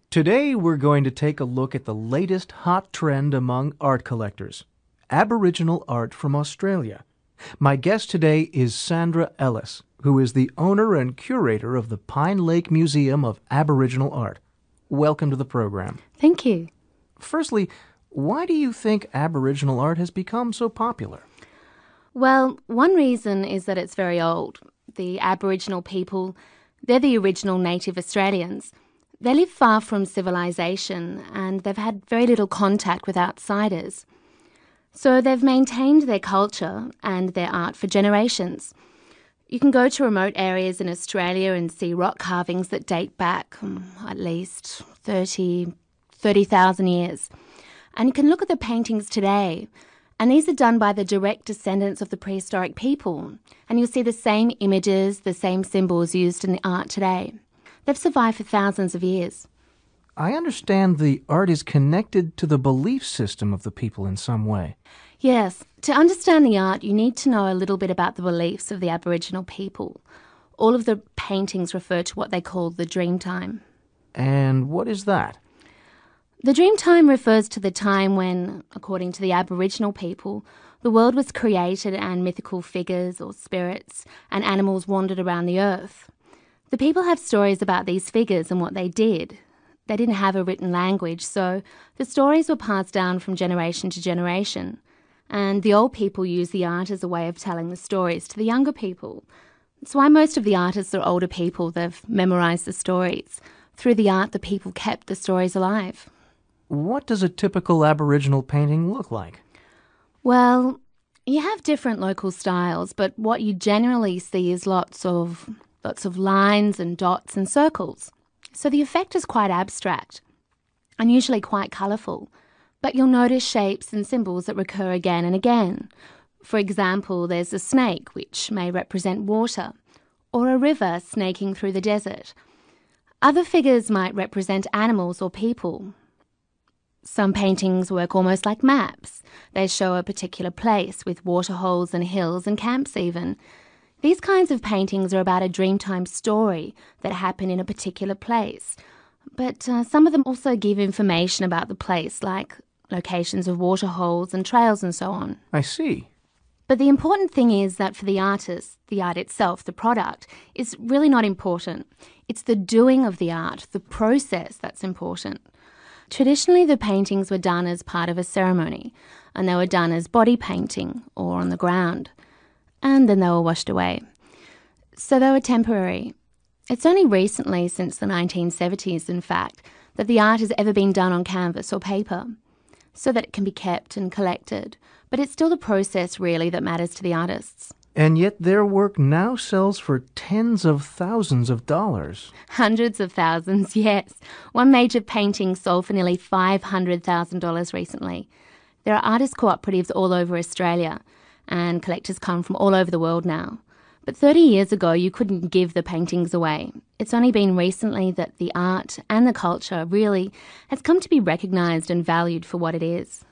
Today we're going to take a look at the latest hot trend among art collectors, Aboriginal art from Australia. My guest today is Sandra Ellis, who is the owner and curator of the Pine Lake Museum of Aboriginal Art. Welcome to the program. Thank you. Firstly, why do you think Aboriginal art has become so popular? Well, one reason is that it's very old. The Aboriginal people, they're the original native Australians. They live far from civilization and they've had very little contact with outsiders. So they've maintained their culture and their art for generations. You can go to remote areas in Australia and see rock carvings that date back at least 30,000 years. And you can look at the paintings today, and these are done by the direct descendants of the prehistoric people. And you'll see the same images, the same symbols used in the art today. They've survived for thousands of years. I understand the art is connected to the belief system of the people in some way. Yes, to understand the art, you need to know a little bit about the beliefs of the Aboriginal people. All of the paintings refer to what they call the dream time. And what is that? The dream time refers to the time when, according to the Aboriginal people, the world was created and mythical figures or spirits and animals wandered around the earth. The people have stories about these figures and what they did. They didn't have a written language, so the stories were passed down from generation to generation. And the old people use the art as a way of telling the stories to the younger people. That's why most of the artists are older people. They've memorised the stories. Through the art, the people kept the stories alive. What does a typical Aboriginal painting look like? Well, you have different local styles, but what you generally see is lots of lines and dots and circles. So the effect is quite abstract and usually quite colourful, but you'll notice shapes and symbols that recur again and again. For example, there's a snake, which may represent water, or a river snaking through the desert. Other figures might represent animals or people. Some paintings work almost like maps. They show a particular place with waterholes and hills and camps even. These kinds of paintings are about a Dreamtime story that happened in a particular place. But some of them also give information about the place, like locations of waterholes and trails and so on. I see. But the important thing is that for the artist, the art itself, the product, is really not important. It's the doing of the art, the process that's important. Traditionally, the paintings were done as part of a ceremony, and they were done as body painting or on the ground. And then they were washed away. So they were temporary. It's only recently, since the 1970s in fact, that the art has ever been done on canvas or paper, so that it can be kept and collected. But it's still the process really that matters to the artists. And yet their work now sells for tens of thousands of dollars. Hundreds of thousands, yes. One major painting sold for nearly $500,000 recently. There are artist cooperatives all over Australia, and collectors come from all over the world now. But 30 years ago, you couldn't give the paintings away. It's only been recently that the art and the culture really has come to be recognised and valued for what it is.